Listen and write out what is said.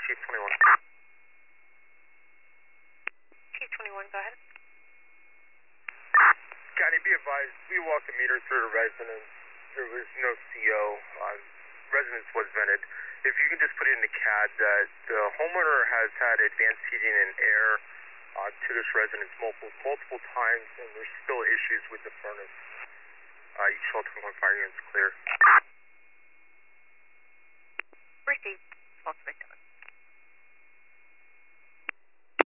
Chief 21. Chief 21, go ahead. County, be advised, we walked the meter through a residence. There was no CO. Residence was vented. If you can just put it in the CAD that the homeowner has had advanced heating and air to this residence multiple times, and there's still issues with the furnace. Each all 21 fire units clear. Received. 12 victims.